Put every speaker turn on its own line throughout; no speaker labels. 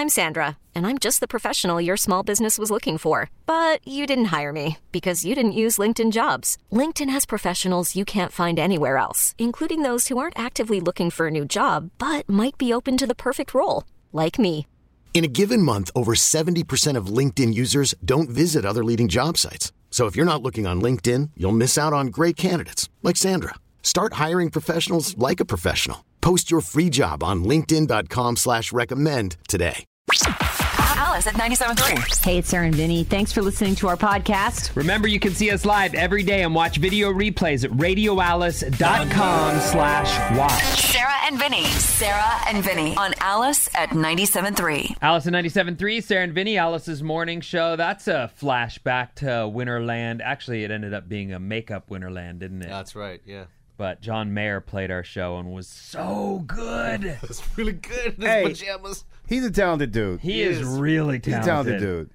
I'm Sandra, and I'm just the professional your small business was looking for. But you didn't hire me because you didn't use LinkedIn Jobs. LinkedIn has professionals you can't find anywhere else, including those who aren't actively looking for a new job, but might be open to the perfect role, like me.
In a given month, over 70% of LinkedIn users don't visit other leading job sites. So if you're not looking on LinkedIn, you'll miss out on great candidates like Sandra. Start hiring professionals like a professional. Post your free job on linkedin.com/recommend today.
Alice at 97.3.
Hey, it's Sarah and Vinny. Thanks for listening to our podcast.
Remember, you can see us live every day and watch video replays at radioalice.com/watch.
Sarah and Vinny. Sarah and Vinny on Alice at 97.3.
Alice at 97.3, Sarah and Vinny, Alice's morning show. That's a flashback to Winterland. Actually, it ended up being a makeup Winterland, didn't it?
That's right, yeah.
But John Mayer played our show and was so good.
It's really good in his pajamas.
He's a talented dude.
He is really talented.
He's a talented dude.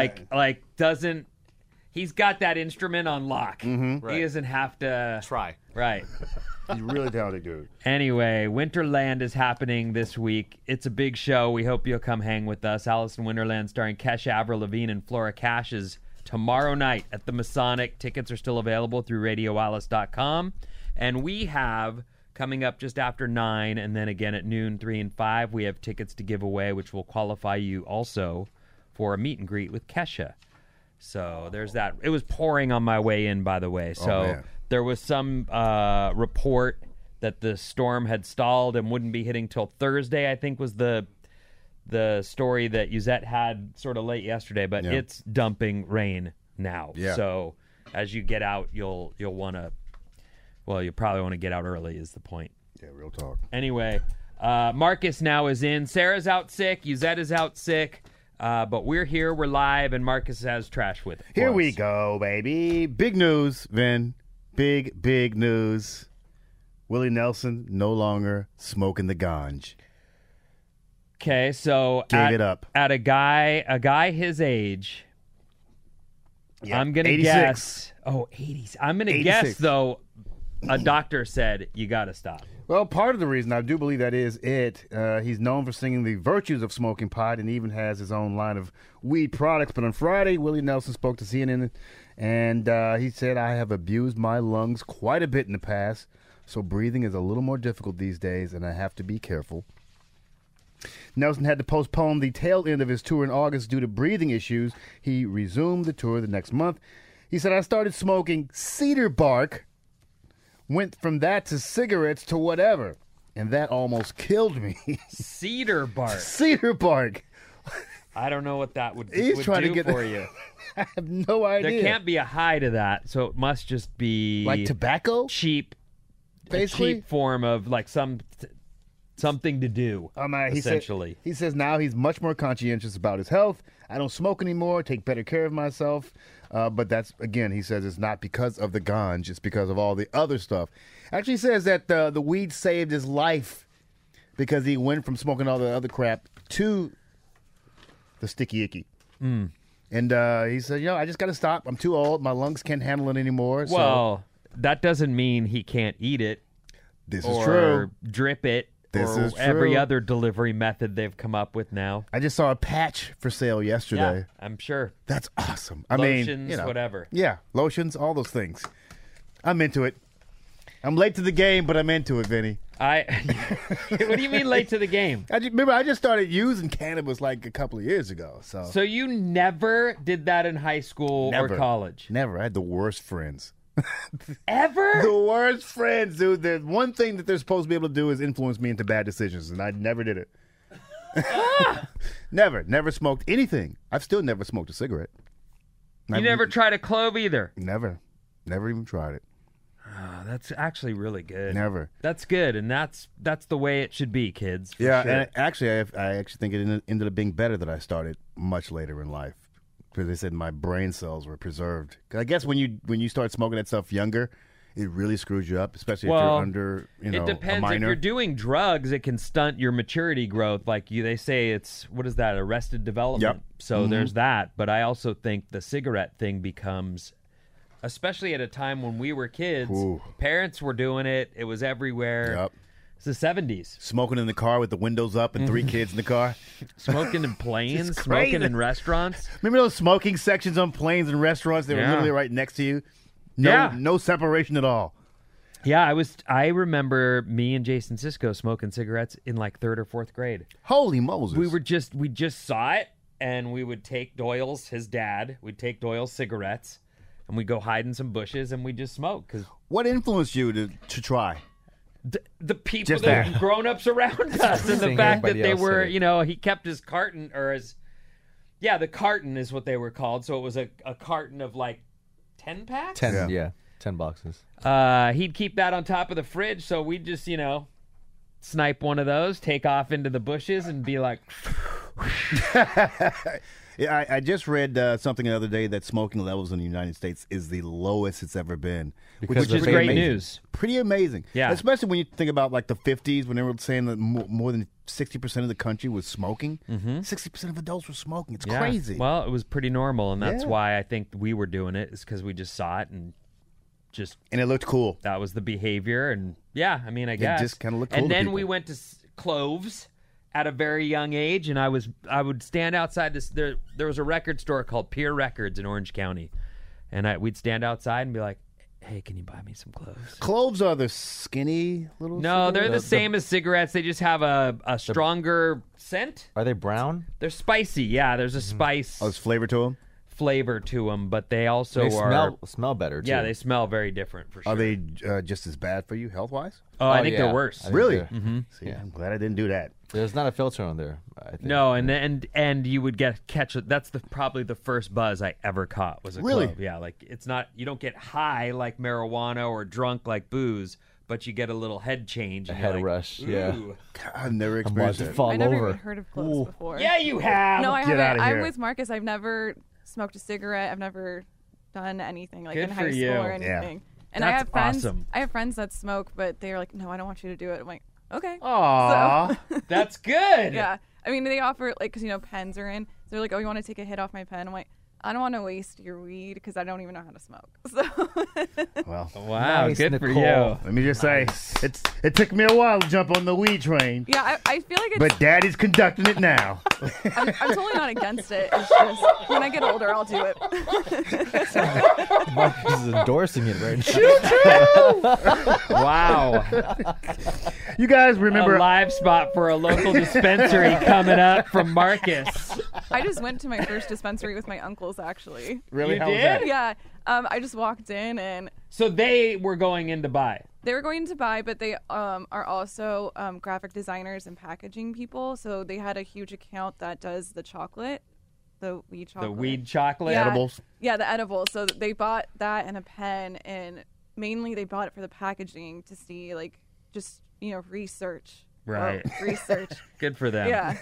He's got that instrument on lock.
Mm-hmm.
Right.
He doesn't have to
try.
Right.
He's a really talented dude.
Anyway, Winterland is happening this week. It's a big show. We hope you'll come hang with us. Alice in Winterland starring Kesha, Avril Lavigne, and Flora Cash is tomorrow night at the Masonic. Tickets are still available through radioalice.com. And we have, coming up just after 9, and then again at noon, 3 and 5, we have tickets to give away, which will qualify you also for a meet and greet with Kesha. So there's that. It was pouring on my way in, by the way. So there was some report that the storm had stalled and wouldn't be hitting till Thursday, I think was the story that Yuzette had sort of late yesterday. But it's dumping rain now. Yeah. So as you get out, you'll want to... Well, you probably want to get out early is the point.
Yeah, real talk.
Anyway, Marcus now is in. Sarah's out sick. Yuzette is out sick. But we're here. We're live, and Marcus has trash with us.
Here we go, baby. Big news, Vin. Big news. Willie Nelson no longer smoking the ganj.
Okay, so
Gave it up.
At a guy his age,
Yeah,
I'm going to
86.
guess. Oh, 80s. I'm going to guess, though, a doctor said you got to stop.
Well, part of the reason I do believe that is it. He's known for singing the virtues of smoking pot and even has his own line of weed products. But on Friday, Willie Nelson spoke to CNN, and he said, I have abused my lungs quite a bit in the past, so breathing is a little more difficult these days, and I have to be careful. Nelson had to postpone the tail end of his tour in August due to breathing issues. He resumed the tour the next month. He said, I started smoking cedar bark, went from that to cigarettes to whatever, and that almost killed me.
Cedar bark.
Cedar bark.
I don't know what that would
He's trying
do
to get
for you.
I have no idea.
There can't be a high to that, so it must just be
like tobacco?
Cheap.
Basically?
A cheap form of like something to do, essentially.
He says now he's much more conscientious about his health. I don't smoke anymore, take better care of myself. But that's, again, he says it's not because of the ganj, it's because of all the other stuff. Actually says that the weed saved his life because he went from smoking all the other crap to the sticky icky. And he said, I just got to stop. I'm too old. My lungs can't handle it anymore.
Well, that doesn't mean he can't eat it.
This
is
true.
Or drip it.
This
or
is true.
every other delivery method they've come up with now.
I just saw a patch for sale yesterday.
Yeah, I'm sure.
That's awesome.
Lotions, whatever.
Yeah, lotions, all those things. I'm into it. I'm late to the game, but I'm into it, Vinny.
What do you mean late to the game?
I just started using cannabis like a couple of years ago. So
you never did that in high school or college?
Never. I had the worst friends.
Ever?
The worst friends, dude. There's one thing that they're supposed to be able to do is influence me into bad decisions, and I never did it. Never smoked anything. I've still never smoked a cigarette.
You never tried a clove either?
Never even tried it.
Oh, that's actually really good.
Never.
That's good, and that's the way it should be, kids.
Yeah,
sure.
and actually, I actually think it ended up being better that I started much later in life. Because they said my brain cells were preserved. Because I guess when you start smoking that stuff younger, it really screws you up, especially if you're under,
it depends.
a minor.
If you're doing drugs, it can stunt your maturity growth. Like they say, it's what is that? Arrested development.
Yep.
So there's that. But I also think the cigarette thing becomes, especially at a time when we were kids, parents were doing it. It was everywhere.
Yep.
It's the 70s.
Smoking in the car with the windows up and 3 kids in the car.
Smoking in planes,
It's
smoking
crazy.
in restaurants.
Remember those smoking sections on planes and restaurants? They were
Yeah.
literally right next to you. No,
Yeah.
no separation at all.
Yeah, I remember me and Jason Sisko smoking cigarettes in like 3rd or 4th grade.
Holy Moses!
We just saw it, and we would take Doyle's, his dad, we'd take Doyle's cigarettes, and we'd go hide in some bushes, and we'd just smoke. Because
What influenced you to try?
the people
Just
that
that.
grown-ups around us, and the
Seeing
fact that
everybody
they
else
were,
did it.
he kept his carton, the carton is what they were called, so it was a carton of like 10 packs?
10,
Yeah.
10 boxes.
He'd keep that on top of the fridge, so we'd just, snipe one of those, take off into the bushes, and be like,
Yeah, I just read something the other day that smoking levels in the United States is the lowest it's ever been,
Because
which is
of
great
amazing.
news.
pretty amazing.
Yeah.
Especially when you think about like the 50s when they were saying that more than 60% of the country was smoking. 60% of adults were smoking. It's
Yeah.
crazy.
Well, it was pretty normal, and that's
Yeah.
why I think we were doing it, is because we just saw it and just
And it looked cool.
that was the behavior. And yeah, I mean, I guess
just kinda looked cool
And
to
then
people.
we went to Cloves at a very young age, and I would stand outside this. There was a record store called Pier Records in Orange County, and we'd stand outside and be like, "Hey, can you buy me some cloves?"
Cloves are the skinny little.
No, they're the
cigarettes?
same as cigarettes. They just have a stronger scent.
Are they brown?
They're spicy. Yeah, there's a spice
Oh, there's flavor to them.
flavor to them, but they also
They
are.
smell better, too.
Yeah, they smell very different for sure.
Are they just as bad for you health wise?
Oh, I think
yeah.
they're worse.
I think
Really?
they're-
See, I'm glad I didn't do that.
There's not a filter on there, I think.
No, and you would catch it. That's probably the first buzz I ever caught was a
Really?
clove. Yeah, like it's not, you don't get high like marijuana or drunk like booze, but you get a little head change.
A
And you're
head
like,
rush, yeah.
"Ooh."
I've never
I'm about
experienced
to
it.
fall
I never
over.
even heard of cloves before.
Yeah, you have.
No, I
Get
haven't.
outta
I'm
here.
with Marcus. I've never smoked a cigarette. I've never done anything like
Good
in
for
high school
you.
or
Yeah.
anything. And I
That's
have friends.
awesome.
I have friends that smoke, but they're like, "No, I don't want you to do it." I'm like, "Okay."
Aww.
That's good.
Yeah. I mean, they offer like, because pens are in. So they're like, "Oh, you want to take a hit off my pen?" I'm like, "I don't want to waste your weed because I don't even know how to smoke." So
Well,
Wow,
Nice,
good for
Nicole.
you.
let me just say, it took me a while to jump on the weed train,
yeah, I feel like it's.
but Daddy's conducting it now.
I'm totally not against it. It's just when I get older, I'll do it.
Marcus is endorsing it right now.
Wow.
You guys remember?
A live spot for a local dispensary coming up from Marcus.
I just went to my first dispensary with my uncles, actually.
Really?
You
How was
did?
that?
Yeah. I just walked in and
So they were going in to buy.
they were going to buy, but they are also graphic designers and packaging people. So they had a huge account that does the chocolate, the weed chocolate.
The weed chocolate.
Yeah.
Edibles?
Yeah, the edibles. So they bought that and a pen, and mainly they bought it for the packaging to see, like, just, research.
Right.
Research.
Good for them.
Yeah.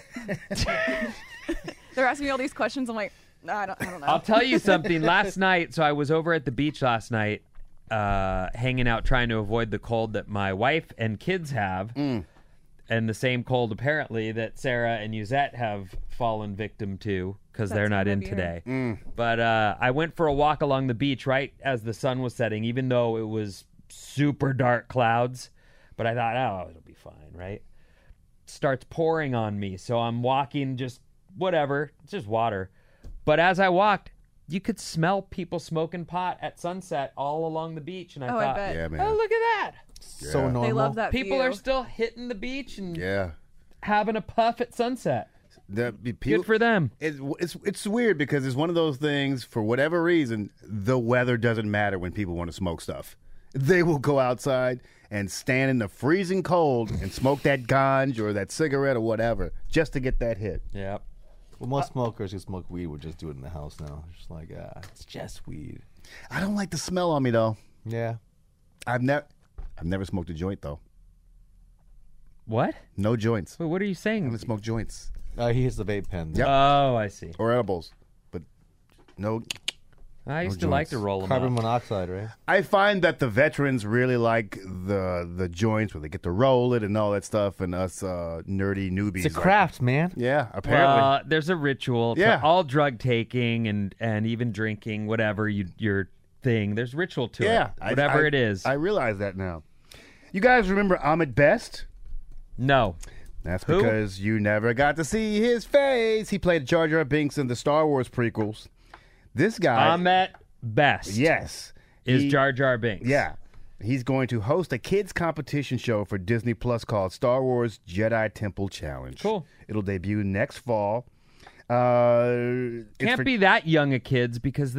They're asking me all these questions. I'm like, no, I don't know.
I'll tell you something. Last night, so I was over at the beach last night, hanging out, trying to avoid the cold that my wife and kids have, and the same cold apparently that Sarah and Yuzette have fallen victim to because they're not in today. But I went for a walk along the beach right as the sun was setting, even though it was super dark clouds. But I thought, oh, it'll be fine, right? Starts pouring on me, so I'm walking, just whatever, it's just water. But as I walked, you could smell people smoking pot at sunset all along the beach, and I
Oh, I
thought,
bet.
Yeah, man.
oh, look at that!
So
Yeah.
normal.
They love that
People
view.
are still hitting the beach and
Yeah.
having a puff at sunset.
People,
Good for them.
It's weird because it's one of those things, for whatever reason, the weather doesn't matter when people want to smoke stuff. They will go outside and stand in the freezing cold and smoke that ganj or that cigarette or whatever just to get that hit.
Yep.
Well, most smokers who smoke weed would just do it in the house now. Just like, it's just weed.
I don't like the smell on me though.
Yeah.
I've never smoked a joint though.
What?
No joints.
Wait, what are you
I
saying?
haven't smoked joints
He hits the vape pen.
Yep.
Oh, I see.
or edibles, but no.
I used to like to
joints.
roll them
Carbon
up.
monoxide, right?
I find that the veterans really like the joints where they get to roll it and all that stuff, and us nerdy newbies.
It's a
like-
craft, man.
yeah, apparently.
Well, there's a ritual
Yeah.
to all drug taking and even drinking, whatever your thing. There's ritual to
yeah,
it, whatever
I-
it is.
I realize that now. You guys remember Ahmed Best?
No.
That's
Who?
because you never got to see his face. He played Jar Jar Binks in the Star Wars prequels. This guy,
Ahmet Best.
yes,
Is
he-
Jar Jar Binks.
Yeah, he's going to host a kids competition show for Disney Plus called Star Wars Jedi Temple Challenge.
Cool.
It'll debut next fall.
Can't be that young a kids because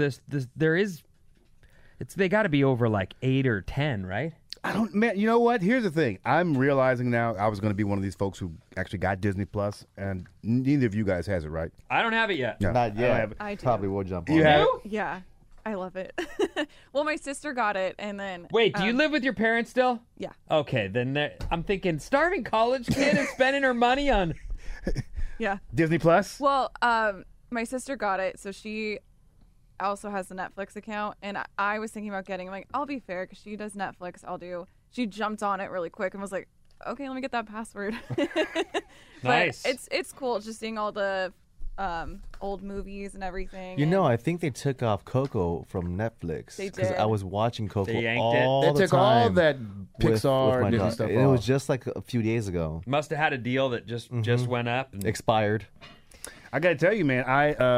they got to be over like 8 or 10, right?
I don't, man. You know what? Here's the thing. I'm realizing now. I was going to be one of these folks who actually got Disney Plus, and neither of you guys has it, right?
I don't have it yet.
No,
Not yet.
have it.
I do.
Probably will jump on.
You
it.
have it?
Yeah, I love it. Well, my sister got it, and then
Wait, do you live with your parents still?
Yeah.
Okay, then I'm thinking starving college kid is spending her money on.
Yeah.
Disney Plus.
Well, my sister got it, so she also has a Netflix account, and I was thinking about getting. I'm like, I'll be fair because she does Netflix. She jumped on it really quick and was like, okay, let me get that password.
Nice.
But it's cool just seeing all the old movies and everything.
You know,
and
I think they took off Coco from Netflix.
They
'cause
did.
I was watching Coco
They yanked
all
They
the
took
time.
all that
with
Pixar
my
and Disney
daughter.
stuff
It was
off.
just like a few days ago.
Must have had a deal that just went up. And
Expired.
I got to tell you, man.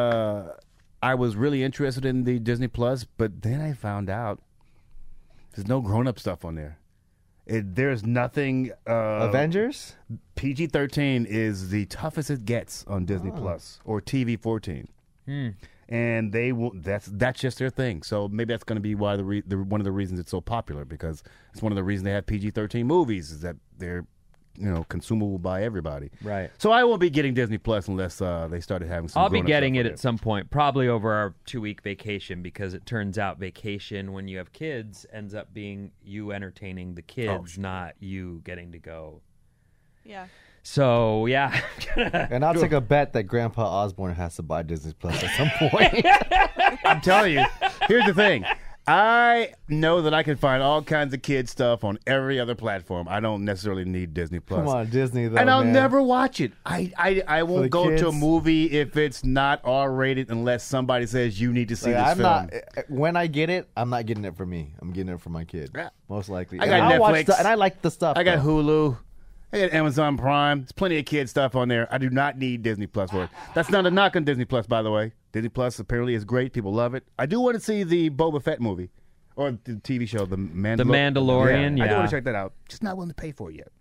I was really interested in the Disney Plus, but then I found out there's no grown-up stuff on there. There's nothing.
Avengers?
PG-13 is the toughest it gets on Disney Plus or TV-14, and they will. That's just their thing. So maybe that's going to be why one of the reasons it's so popular, because it's one of the reasons they have PG-13 movies is that they're consumable by everybody.
Right.
So I won't be getting Disney Plus unless they started having some.
I'll be
grown-up
getting
stuff
it
on
at some point, probably over our 2-week vacation, because it turns out vacation when you have kids ends up being you entertaining the kids, not you getting to go.
yeah.
So, yeah.
And I'll take a bet that Grandpa Osborne has to buy Disney Plus at some point.
I'm telling you. Here's the thing. I know that I can find all kinds of kid stuff on every other platform. I don't necessarily need Disney Plus.
Come on, Disney, though,
and I'll
man.
never watch it. I won't
the
go to a
kids?
movie if it's not R-rated unless somebody says you need to see
Like,
this
I'm
film.
not. When I get it, I'm not getting it for me. I'm getting it for my kid.
Yeah.
Most likely.
I got
And I'll watch
Netflix.
and I like the stuff.
I got
though.
Hulu. I got Amazon Prime. There's plenty of kid stuff on there. I do not need Disney Plus for it. That's not a knock on Disney Plus, by the way. Disney Plus apparently is great. People love it. I do want to see the Boba Fett movie. Or the TV show, The Mandalorian.
Mandalorian,
I do
yeah.
want to check that out. Just not willing to pay for it yet.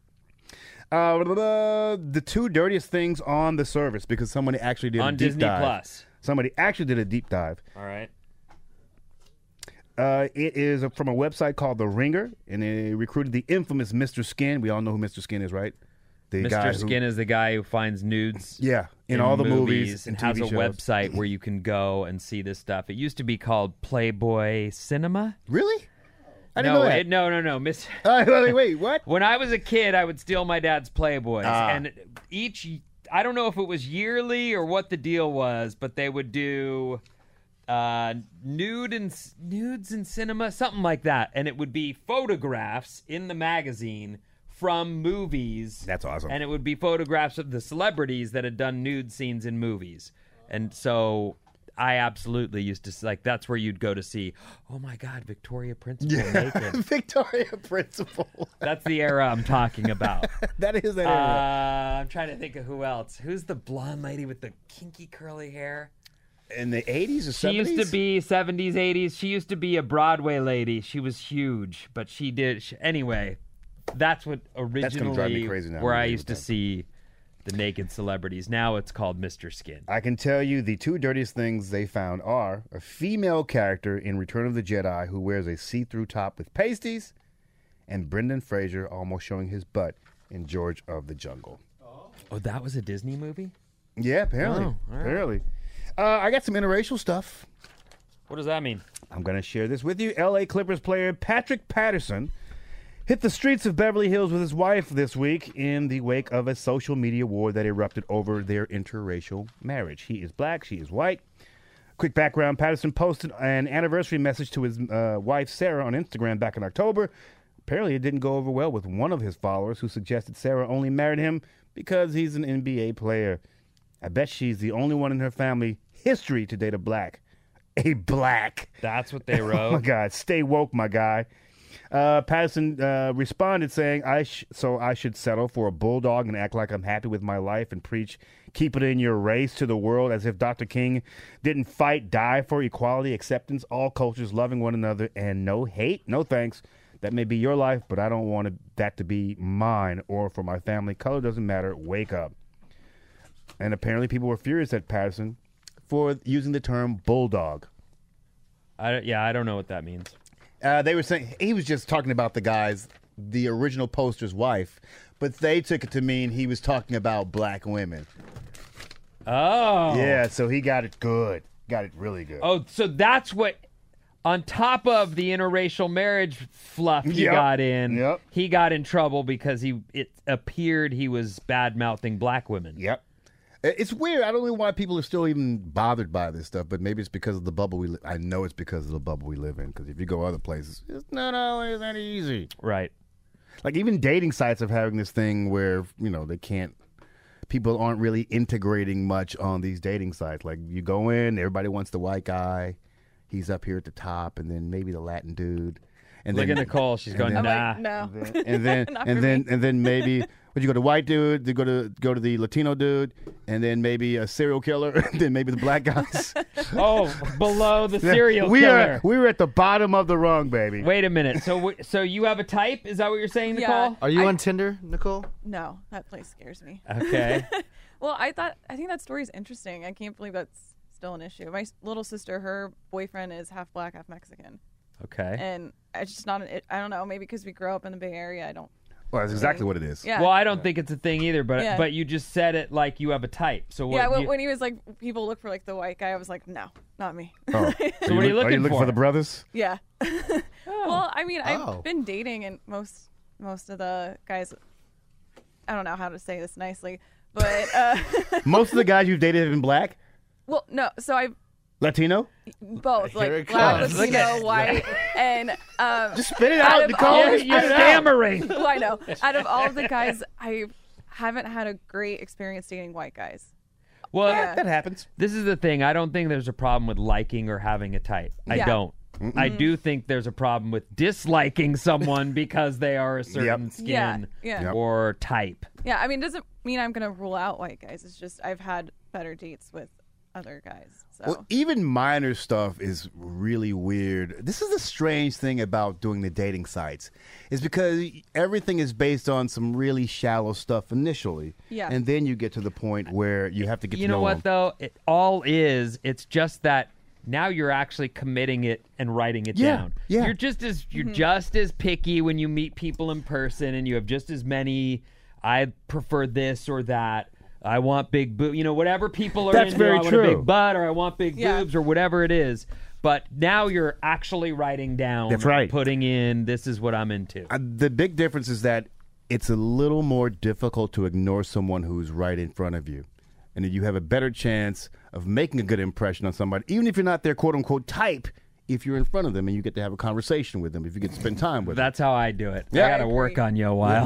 The 2 dirtiest things on the service, because somebody actually did a
On
deep
Disney
dive.
Plus.
Somebody actually did a deep dive.
All right.
It is from a website called The Ringer, and they recruited the infamous Mr. Skin. We all know who Mr. Skin is, right? The guy
Mr. Skin is the guy who finds nudes.
Yeah, in all the movies
and
and
has
TV
a
shows.
website where you can go and see this stuff. It used to be called Playboy Cinema.
Really? I didn't know that.
No. Miss.
Wait, what?
When I was a kid, I would steal my dad's Playboys,
Ah.
and I don't know if it was yearly or what the deal was, but they would do nudes in cinema, something like that, and it would be photographs in the magazine from movies.
That's awesome.
And it would be photographs of the celebrities that had done nude scenes in movies, and so I absolutely used to that's where you'd go to see. Oh my God, Victoria Principal naked.
Victoria Principal.
That's the era I'm talking about.
That is that era.
I'm trying to think of who else. Who's the blonde lady with the kinky curly hair?
In the 80s or 70s?
She used to be 70s, 80s. She used to be a Broadway lady. She was huge, but she did. Anyway, that's what originally
drive me crazy now
where
when
I
you
used to
think.
see the naked celebrities. Now it's called Mr. Skin.
I can tell you the 2 dirtiest things they found are a female character in Return of the Jedi who wears a see-through top with pasties, and Brendan Fraser almost showing his butt in George of the Jungle.
Oh, that was a Disney movie?
Yeah, apparently.
Oh, all right.
Apparently. I got some interracial stuff.
What does that mean?
I'm going to share this with you. L.A. Clippers player Patrick Patterson hit the streets of Beverly Hills with his wife this week in the wake of a social media war that erupted over their interracial marriage. He is black, she is white. Quick background, Patterson posted an anniversary message to his wife, Sarah, on Instagram back in October. Apparently, it didn't go over well with one of his followers who suggested Sarah only married him because he's an NBA player. I bet she's the only one in her family history to date a black. A black.
That's what they wrote.
Oh, my God. Stay woke, my guy. Patterson responded saying, I should settle for a bulldog and act like I'm happy with my life and preach, keep it in your race to the world, as if Dr. King didn't die for equality, acceptance, all cultures, loving one another, and no hate, no thanks. That may be your life, but I don't want that to be mine or for my family. Color doesn't matter. Wake up. And apparently people were furious at Patterson for using the term bulldog.
I don't know what that means.
They were saying he was just talking about the original poster's wife, but they took it to mean he was talking about black women.
Oh.
Yeah, so he got it good. Got it really good.
Oh, so that's what, on top of the interracial marriage fluff he got in, he got in trouble because it appeared he was bad-mouthing black women.
Yep. It's weird. I don't know why people are still even bothered by this stuff, but maybe it's because of the bubble we live. I know it's because of the bubble we live in, because if you go other places, it's not always that easy.
Right.
Like even dating sites are having this thing where, people aren't really integrating much on these dating sites. Like you go in, everybody wants the white guy. He's up here at the top, and then maybe the Latin dude. And
Look
then
at Nicole. She's going, nah.
Like, no.
And then maybe would you go to white dude, you go to the Latino dude, and then maybe a serial killer, and then maybe the black guys.
Oh, below the serial killer.
We were at the bottom of the rung, baby.
Wait a minute. So you have a type? Is that what you're saying, Nicole?
Yeah.
Are you on Tinder, Nicole?
No, that place scares me.
Okay.
Well, I think that story is interesting. I can't believe that's still an issue. My little sister, her boyfriend is half black, half Mexican.
Okay.
And it's just not I don't know, maybe because we grew up in the Bay Area, I don't.
Well, that's exactly what it is.
Yeah.
Well, I don't think it's a thing either, but you just said it like you have a type. So what?
Yeah, when he was like, people look for like the white guy, I was like, no, not me.
Oh.
So what are you looking
for?
for
The brothers?
Yeah. Well, I mean, I've been dating, and most of the guys, I don't know how to say this nicely, but
most of the guys you've dated have been black?
Well, no. So I've
Latino?
both,
Here
like
it
black,
comes.
Latino, white, and
Just spit it out, Nicole.
You're stammering.
Well, I know. Out of all of the guys, I haven't had a great experience dating white guys.
Well,
That happens.
this is the thing. I don't think there's a problem with liking or having a type. I
Yeah.
don't. I do think there's a problem with disliking someone because they are a certain skin
Yeah.
or type.
Yeah, I mean, it doesn't mean I'm going to rule out white guys. It's just I've had better dates with other guys. So.
Well, even minor stuff is really weird. This is the strange thing about doing the dating sites, is because everything is based on some really shallow stuff initially.
Yeah.
And then you get to the point where you have to get
You
to
know what,
them.
though? It's just that now you're actually committing it and writing it down.
Yeah.
You're just as picky when you meet people in person, and you have just as many, I prefer this or that. I want big boobs, whatever people are
That's
into.
very
I want
true.
a big butt, or I want big boobs, or whatever it is. But now you're actually writing down.
That's right.
Putting in, this is what I'm into.
The big difference is that it's a little more difficult to ignore someone who's right in front of you. And you have a better chance of making a good impression on somebody, even if you're not their quote-unquote type, if you're in front of them and you get to have a conversation with them, if you get to spend time with them.
That's how I do it.
Yeah.
I got to work on you a while.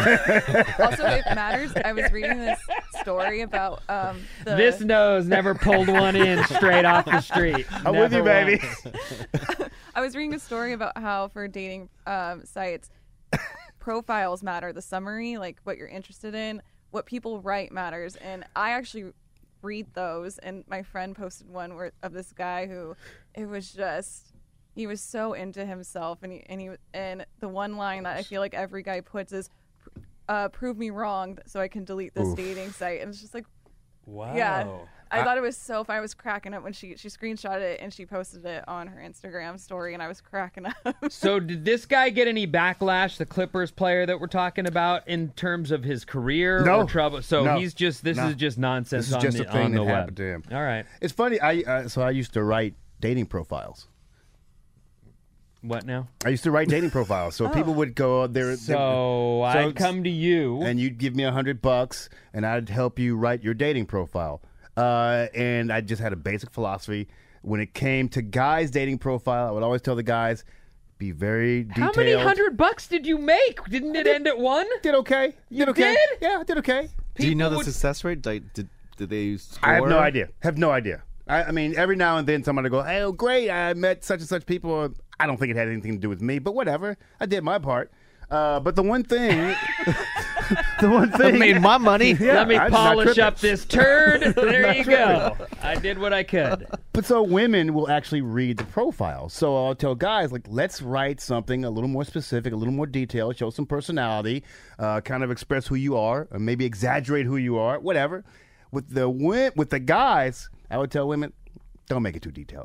Also, it matters. I was reading this story about
This nose never pulled one in straight off the street.
I'm with you,
Never
baby.
once.
I was reading a story about how for dating sites, profiles matter. The summary, like what you're interested in, what people write matters. And I actually read those. And my friend posted one of this guy who, it was just, he was so into himself. And the one line that I feel like every guy puts is, prove me wrong so I can delete this dating site. And it's just like,
Wow.
yeah. I thought it was so fun. I was cracking up when she screenshotted it and she posted it on her Instagram story, and I was cracking up.
So did this guy get any backlash, the Clippers player that we're talking about, in terms of his career
No.
or trouble? So
No.
this is just nonsense
This is
on
just
the,
a thing
on the
that
web.
happened to him.
All right.
It's funny. I used to write dating profiles.
What now?
I used to write dating profiles. So people would go there.
So I'd come to you.
and you'd give me $100, and I'd help you write your dating profile. And I just had a basic philosophy. When it came to guys' dating profile, I would always tell the guys, be very detailed.
How many $100 did you make? Didn't it end at one?
Did okay.
You
did okay.
did?
Yeah, I did okay.
Do you know the
would-
success rate? Like, did they score?
I have no idea. I mean, every now and then somebody will go, hey, oh, great, I met such and such people. I don't think it had anything to do with me, but whatever. I did my part. But the one thing,
I made my money.
Yeah,
Let me
I'm not
polish
tripping.
up this turd. There you go. I did what I could.
But so women will actually read the profile. So I'll tell guys, like, let's write something a little more specific, a little more detailed, show some personality, kind of express who you are, or maybe exaggerate who you are, whatever. With the guys, I would tell women, don't make it too detailed.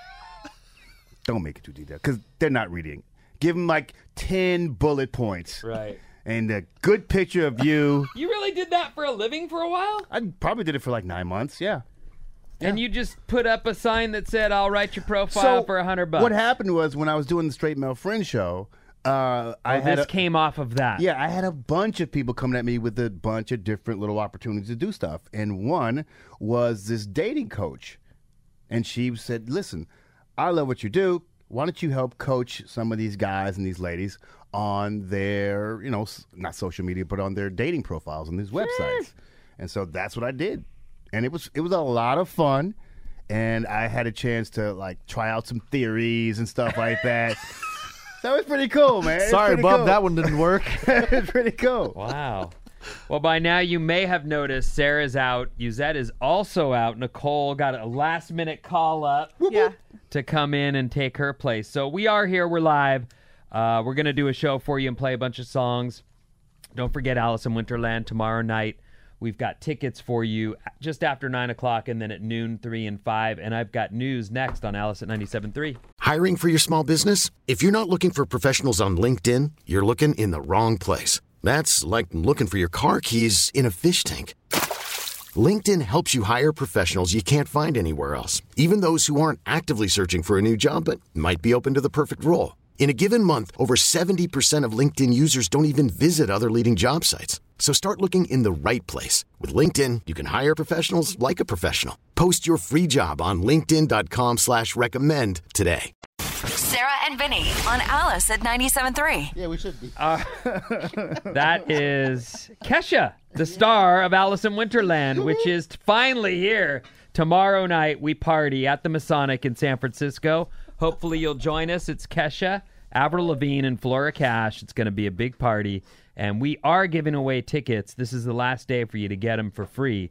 Don't make it too detailed because they're not reading. Give them like 10 bullet points.
Right.
And a good picture of you.
You really did that for a living for a while?
I probably did it for like 9 months, yeah.
And you just put up a sign that said, I'll write your profile for $100.
What happened was when I was doing the Straight Male Friend show,
This came off of that.
Yeah, I had a bunch of people coming at me with a bunch of different little opportunities to do stuff. And one was this dating coach. And she said, listen, I love what you do. Why don't you help coach some of these guys and these ladies on their, not social media, but on their dating profiles on these websites? And so that's what I did. And it was a lot of fun. And I had a chance to like try out some theories and stuff like that. That was pretty cool, man.
Sorry, Bob, that one didn't work.
It's pretty cool.
Wow. Well, by now you may have noticed Sarah's out. Yuzette is also out. Nicole got a last-minute call up to come in and take her place. So we are here. We're live. We're going to do a show for you and play a bunch of songs. Don't forget Alice in Winterland tomorrow night. We've got tickets for you just after 9 o'clock and then at noon, 3 and 5. And I've got news next on Alice at 97.3.
Hiring for your small business? If you're not looking for professionals on LinkedIn, you're looking in the wrong place. That's like looking for your car keys in a fish tank. LinkedIn helps you hire professionals you can't find anywhere else, even those who aren't actively searching for a new job but might be open to the perfect role. In a given month, over 70% of LinkedIn users don't even visit other leading job sites. So start looking in the right place. With LinkedIn, you can hire professionals like a professional. Post your free job on linkedin.com/recommend today.
Sarah and Vinny on Alice at 97.3.
Yeah, we should be.
That is Kesha, the star of Alice in Winterland, which is finally here. Tomorrow night, we party at the Masonic in San Francisco. Hopefully you'll join us. It's Kesha, Avril Lavigne, and Flora Cash. It's going to be a big party. And we are giving away tickets. This is the last day for you to get them for free.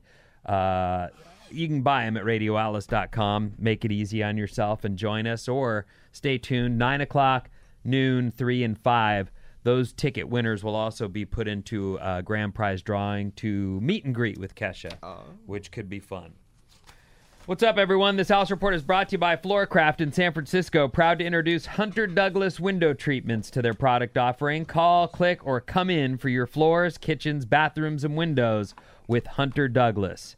You can buy them at radioalice.com. Make it easy on yourself and join us. Or stay tuned, 9 o'clock, noon, 3 and 5. Those ticket winners will also be put into a grand prize drawing to meet and greet with Kesha, which could be fun. What's up, everyone? This House Report is brought to you by Floorcraft in San Francisco. Proud to introduce Hunter Douglas window treatments to their product offering. Call, click, or come in for your floors, kitchens, bathrooms, and windows with Hunter Douglas.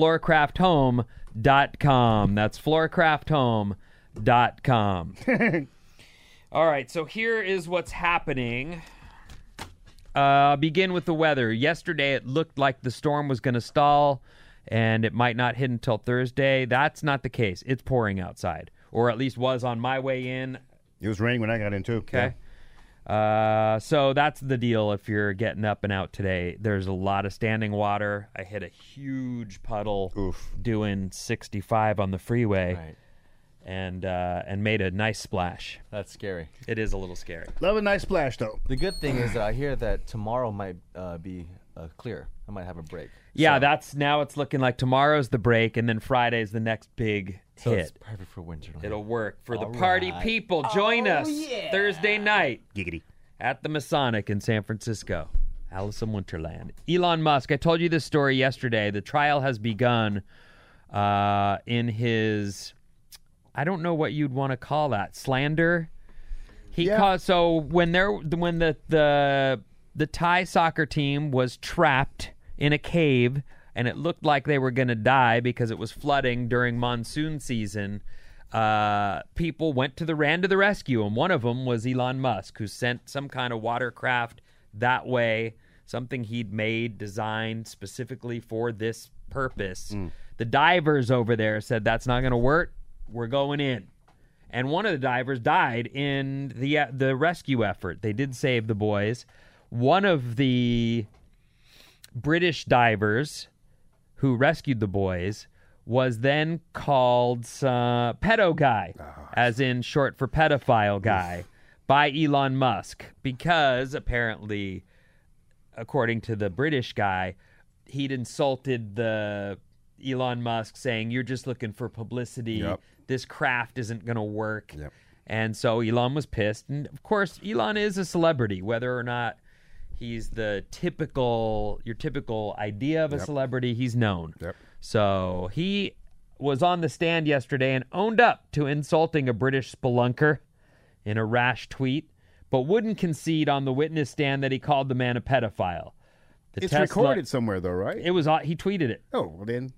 Floorcrafthome.com. That's floorcrafthome.com. All right, so here is what's happening. Begin with the weather. Yesterday, it looked like the storm was going to stall and it might not hit until Thursday. That's not the case. It's pouring outside, or at least was on my way in.
It was raining when I got in, too.
Okay. Yeah. So that's the deal if you're getting up and out today. There's a lot of standing water. I hit a huge puddle doing 65 on the freeway.
Right.
And made a nice splash.
That's scary.
It is a little scary.
Love a nice splash, though.
The good thing is that I hear that tomorrow might be clear. I might have a break.
Yeah, now it's looking like tomorrow's the break, and then Friday's the next big
so
hit.
It's perfect for winter.
It'll work for the party people. Join us Thursday night
Giggity.
at the Masonic in San Francisco. Alice in Winterland. Elon Musk, I told you this story yesterday. The trial has begun in his, I don't know what you'd want to call that, slander. So when the Thai soccer team was trapped in a cave and it looked like they were going to die because it was flooding during monsoon season, people ran to the rescue, and one of them was Elon Musk, who sent some kind of watercraft that way, something he'd designed specifically for this purpose. The divers over there said, that's not going to work. We're going in. And one of the divers died in the rescue effort. They did save the boys. One of the British divers who rescued the boys was then called pedo guy, as in short for pedophile guy, by Elon Musk, because apparently, according to the British guy, he'd insulted the Elon Musk, saying, "You're just looking for publicity.
Yep.
This craft isn't going to work."
Yep.
And so Elon was pissed. And of course, Elon is a celebrity, whether or not he's your typical idea of a celebrity, he's known.
Yep.
So he was on the stand yesterday and owned up to insulting a British spelunker in a rash tweet, but wouldn't concede on the witness stand that he called the man a pedophile.
It's recorded somewhere, though, right?
It was. He tweeted it.
Oh, well then.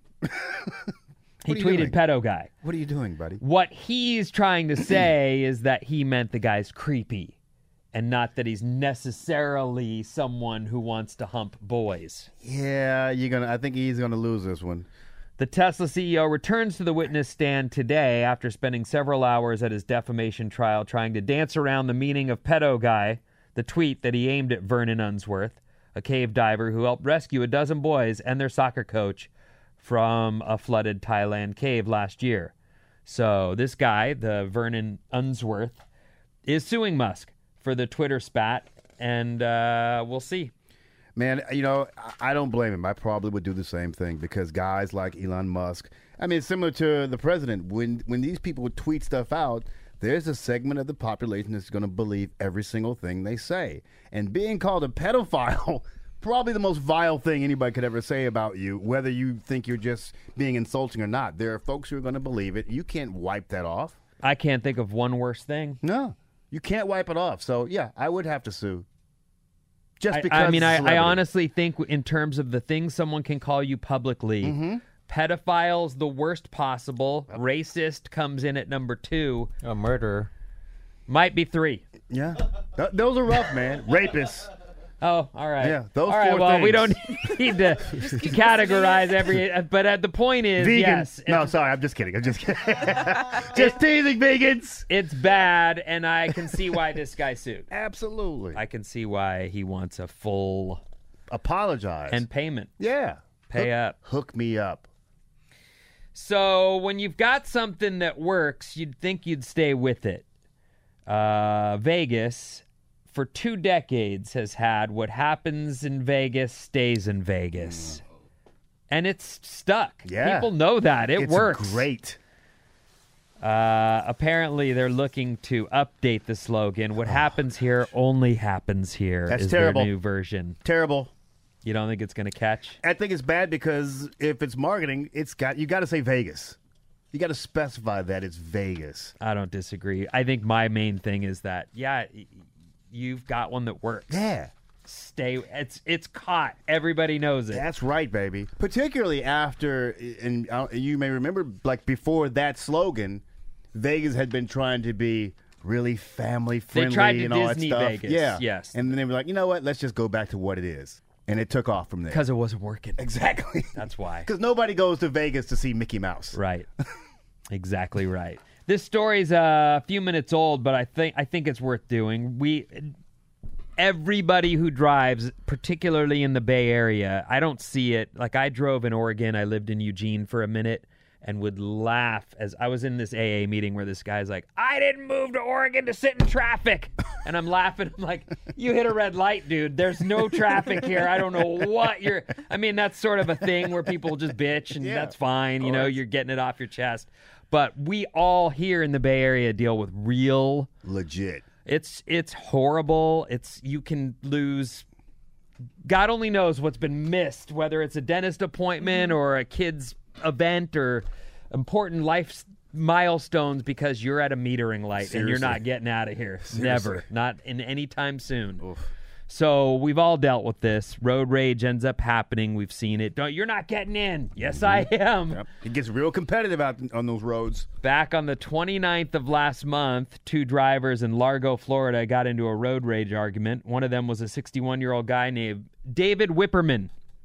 He
What are you
tweeted
doing?
pedo guy.
What are you doing, buddy?
What he's trying to say is that he meant the guy's creepy and not that he's necessarily someone who wants to hump boys.
Yeah, I think he's gonna lose this one.
The Tesla CEO returns to the witness stand today after spending several hours at his defamation trial trying to dance around the meaning of pedo guy, the tweet that he aimed at Vernon Unsworth, a cave diver who helped rescue a dozen boys and their soccer coach from a flooded Thailand cave last year. So this guy, the Vernon Unsworth, is suing Musk for the Twitter spat, and we'll see.
Man, I don't blame him. I probably would do the same thing because guys like Elon Musk, I mean, it's similar to the president. When these people would tweet stuff out, there's a segment of the population that's going to believe every single thing they say. And being called a pedophile, probably the most vile thing anybody could ever say about you, whether you think you're just being insulting or not. There are folks who are going to believe it. You can't wipe that off.
I can't think of one worse thing.
No, you can't wipe it off. So, yeah, I would have to sue. Just because
I honestly think in terms of the things someone can call you publicly, pedophile's the worst possible. Racist comes in at number 2.
A murderer.
Might be 3.
Yeah. Those are rough, man. Rapists.
Oh, all right.
Yeah, those
all right,
4
well,
things.
we don't need to categorize every... But the point is,
Vegans.
yes.
No, sorry, I'm just kidding. Just teasing vegans.
It's bad, and I can see why this guy sued.
Absolutely.
I can see why he wants a full...
Apologize.
And payment.
Yeah.
Pay up.
Hook me up.
So when you've got something that works, you'd think you'd stay with it. Vegas, for 2 decades, has had what happens in Vegas stays in Vegas. And it's stuck.
Yeah.
People know that. It
It's
works.
great.
Apparently, they're looking to update the slogan. What happens here only happens here.
That's
is
terrible.
Their new version.
Terrible.
You don't think it's going to catch?
I think it's bad because if it's marketing, you got to say Vegas. You got to specify that it's Vegas.
I don't disagree. I think my main thing is that, you've got one that works.
Yeah.
It's caught. Everybody knows it.
That's right, baby. Particularly after, and you may remember, like before that slogan, Vegas had been trying to be really family friendly.
They tried to
and all
Disney
that stuff.
Vegas.
Yeah.
Yes.
And then they were like, you know what? Let's just go back to what it is. And it took off from there.
Because it wasn't working.
Exactly.
That's why.
Because nobody goes to Vegas to see Mickey Mouse.
Right. Exactly right. This story's a few minutes old, but I think it's worth doing. Everybody who drives, particularly in the Bay Area, I don't see it. Like, I drove in Oregon. I lived in Eugene for a minute and would laugh as I was in this AA meeting where this guy's like, I didn't move to Oregon to sit in traffic. And I'm laughing. I'm like, you hit a red light, dude. There's no traffic here. I don't know what that's sort of a thing where people just bitch, and that's fine. You're getting it off your chest. But we all here in the Bay Area deal with real...
Legit.
It's horrible. You can lose... God only knows what's been missed, whether it's a dentist appointment or a kid's event or important life milestones because you're at a metering light. Seriously. And you're not getting out of here. Seriously. Never. Not in any time soon. Oof. So we've all dealt with this. Road rage ends up happening. We've seen it. You're not getting in. Yes, I am.
Yep. It gets real competitive out on those roads.
Back on the 29th of last month, 2 drivers in Largo, Florida got into a road rage argument. One of them was a 61-year-old guy named David Whipperman.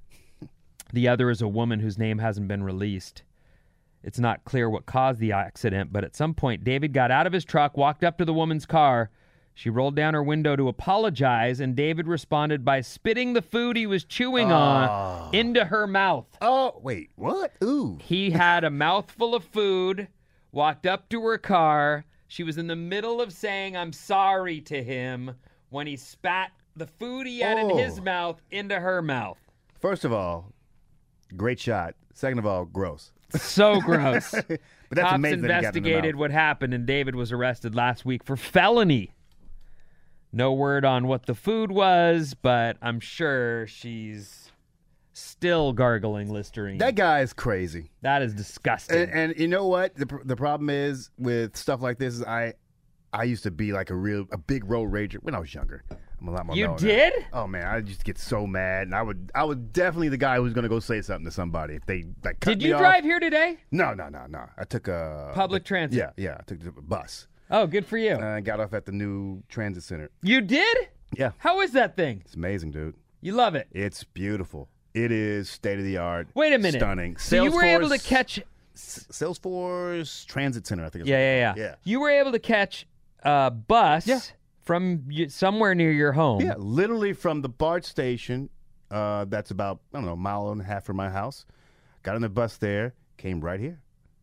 The other is a woman whose name hasn't been released. It's not clear what caused the accident, but at some point, David got out of his truck, walked up to the woman's car. She rolled down her window to apologize, and David responded by spitting the food he was chewing on into her mouth.
Oh, wait, what? Ooh.
He had a mouthful of food, walked up to her car. She was in the middle of saying, I'm sorry to him, when he spat the food he had in his mouth into her mouth.
First of all, great shot. Second of all, gross.
So gross.
But that's
Cops
amazing that he got it in the
investigated
mouth.
what happened, and David was arrested last week for felony. No word on what the food was, but I'm sure she's still gargling Listerine.
That guy is crazy.
That is disgusting.
And you know what? The problem is with stuff like this is I used to be like a big road rager when I was younger. I'm a lot more.
You
known
did?
Now. Oh man, I just get so mad, and I would definitely the guy who's gonna go say something to somebody if they like cut
Did
me
you
off.
drive here today?
No. I took a
Public transit?
Yeah. I took the bus.
Oh, good for you.
I got off at the new transit center.
You did?
Yeah,
How is that thing?
it's amazing, dude.
You love it.
It's beautiful. It is state of the art.
Wait a minute.
Stunning.
So you were able to
Salesforce-
catch...
Salesforce Transit Center, I think. It's
Yeah. You were able to catch a bus from somewhere near your home.
Yeah, literally from the BART station. That's about, I don't know, a mile and a half from my house. Got on the bus there, came right here.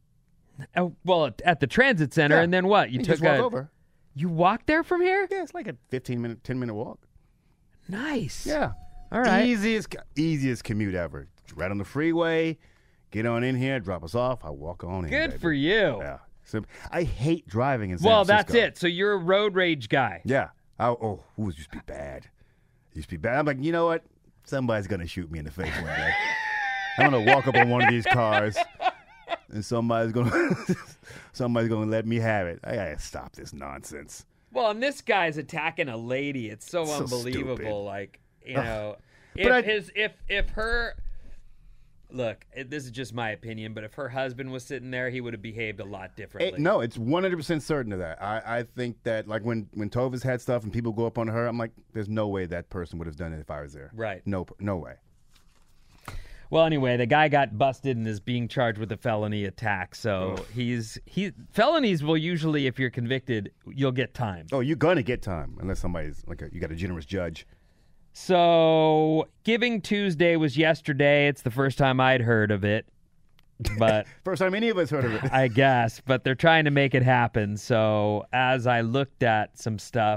Well, at the transit center, and then what? You took
just walk over.
You walked there from here?
Yeah, it's like a 10-minute walk.
Nice.
Yeah.
All right.
Easiest commute ever. Right on the freeway, get on in here, drop us off, I walk on in.
Good
baby.
for you.
Yeah. So I hate driving in San
Well,
Francisco.
that's it. So you're a road rage guy.
Yeah. It used to be bad. It used to be bad. I'm like, you know what? Somebody's going to shoot me in the face one day. I'm going to walk up on one of these cars, and somebody's going to let me have it. I got to stop this nonsense.
Well, and this guy's attacking a lady. It's so
So
unbelievable.
stupid.
Like, you know,
But
if her look, this is just my opinion, but if her husband was sitting there, he would have behaved a lot differently.
No, it's 100% certain of that. I think that, like, when Tova's had stuff and people go up on her, I'm like, there's no way that person would have done it if I was there.
Right.
No way.
Well, anyway, the guy got busted and is being charged with a felony attack. So felonies will usually, if you're convicted, you'll get time.
Oh, you're going to get time unless somebody's, like, you got a generous judge.
So Giving Tuesday was yesterday. It's the first time I'd heard of it. But
first time any of us heard of it.
I guess, but they're trying to make it happen. So as I looked at some stuff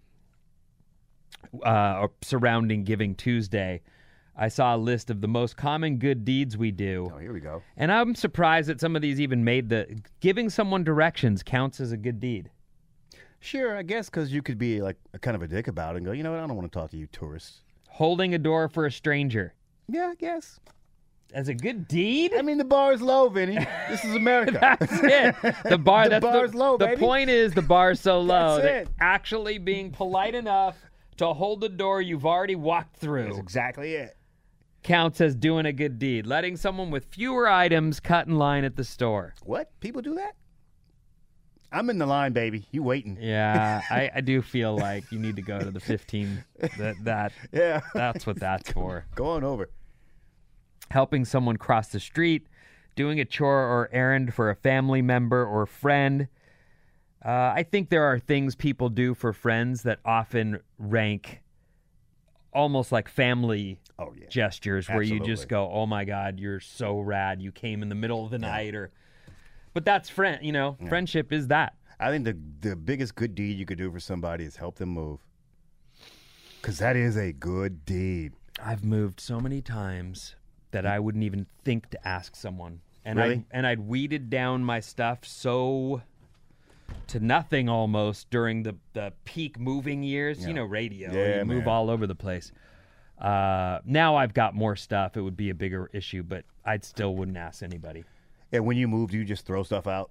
surrounding Giving Tuesday, I saw a list of the most common good deeds we do.
Oh, here we go.
And I'm surprised that some of these even made giving someone directions counts as a good deed.
Sure, I guess because you could be like a kind of a dick about it and go, you know what, I don't want to talk to you tourists.
Holding a door for a stranger.
Yeah, I guess.
As a good deed?
I mean, the bar is low, Vinny. This is America.
That's it. The bar.
The bar's low,
The
baby.
point is the bar's so low
That's
that actually being polite enough to hold the door you've already walked through
That's exactly it.
counts as doing a good deed. Letting someone with fewer items cut in line at the store.
What? People do that? I'm in the line, baby. You waiting?
Yeah, I do feel like you need to go to the 15.
Yeah.
That's what that's for.
Go on over.
Helping someone cross the street, doing a chore or errand for a family member or friend. I think there are things people do for friends that often rank almost like family gestures where you just go, oh my God, you're so rad. You came in the middle of the night. But that's friendship is that.
I think the biggest good deed you could do for somebody is help them move. Because that is a good deed.
I've moved so many times that I wouldn't even think to ask someone. And
Really?
I'd weeded down my stuff so to nothing almost during the peak moving years.
Yeah.
You know, radio.
Yeah,
you move
man.
all over the place. Now I've got more stuff. It would be a bigger issue, but I still wouldn't ask anybody.
And when you move, do you just throw stuff out?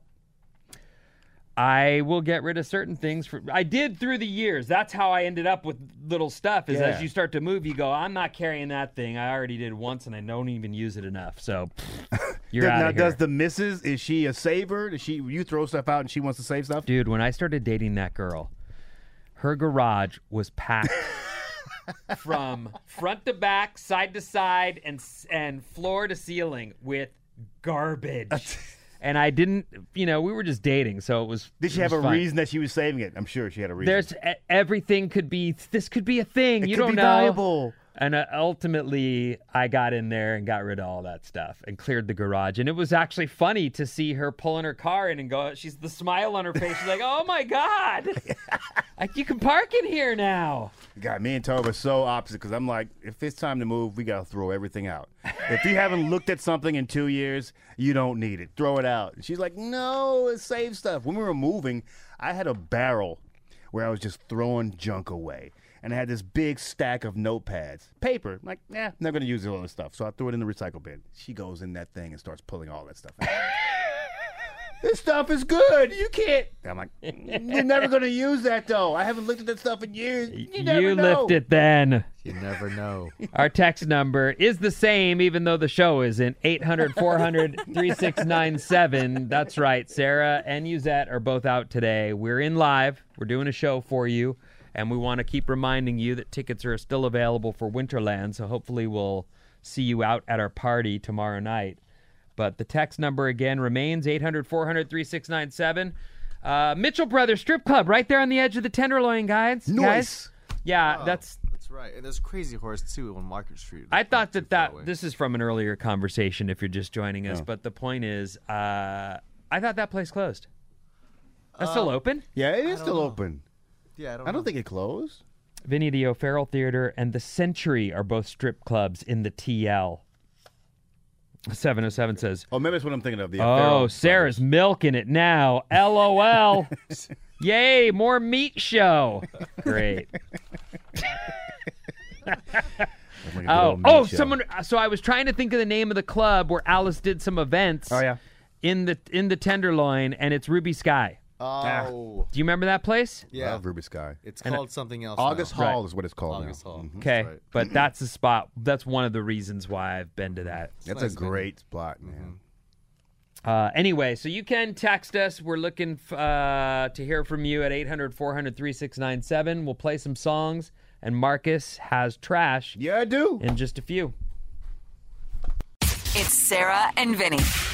I will get rid of certain things. I did through the years. That's how I ended up with little stuff. Is
Yeah.
as you start to move, you go, I'm not carrying that thing. I already did once, and I don't even use it enough. So you're out
Now,
of here.
does the missus, is she a saver? You throw stuff out and she wants to save stuff?
Dude, when I started dating that girl, her garage was packed from front to back, side to side, and floor to ceiling with garbage. And I didn't, we were just dating, so it was.
Did she have a reason that she was saving it? I'm sure she had a reason.
Everything could be. This could be a thing. You don't know.
Valuable.
And ultimately, I got in there and got rid of all that stuff and cleared the garage. And it was actually funny to see her pulling her car in and go. She's the smile on her face. She's like, "Oh my God, like you can park in here now."
God, me and Toba are so opposite because I'm like, if it's time to move, we gotta throw everything out. If you haven't looked at something in 2 years, you don't need it. Throw it out. And she's like, no, it saves stuff. When we were moving, I had a barrel where I was just throwing junk away. And I had this big stack of notepads, paper. I'm like, I'm not going to use all this stuff. So I threw it in the recycle bin. She goes in that thing and starts pulling all that stuff out. This stuff is good. You can't. I'm like, you're never going to use that, though. I haven't looked at that stuff in years. You never know.
Lift it then.
You never know.
Our text number is the same, even though the show isn't. 800-400-3697. That's right. Sarah and Yuzette are both out today. We're in live. We're doing a show for you. And we want to keep reminding you that tickets are still available for Winterland, so hopefully we'll see you out at our party tomorrow night. But the text number again remains 800-400-3697. Mitchell Brothers Strip Club, right there on the edge of the Tenderloin, guys.
Nice.
Yeah, that's
right. And there's Crazy Horse, too, on Market Street.
I thought that this is from an earlier conversation if you're just joining us, but the point is, I thought that place closed. That's still open?
Yeah, it is still open.
Yeah,
I don't think it closed.
Vinny, the O'Farrell Theater and the Century are both strip clubs in the TL. 707 says,
maybe that's what I'm thinking of. The
Sarah's milking it now. LOL. Yay, more meat show. Great. Someone. So I was trying to think of the name of the club where Alice did some events.
Oh yeah,
in the Tenderloin, and it's Ruby Sky.
Oh,
do you remember that place?
Yeah,
love Ruby Sky.
It's called something else.
August Hall is what it's called.
August Hall.
Mm-hmm.
Okay,
right.
but that's the spot. That's one of the reasons why I've been to that.
That's
nice
a great spot, man.
Anyway, so you can text us. We're looking to hear from you at 800-400-3697. We'll play some songs, and Marcus has trash.
Yeah, I do.
In just a few.
It's Sarah and Vinny.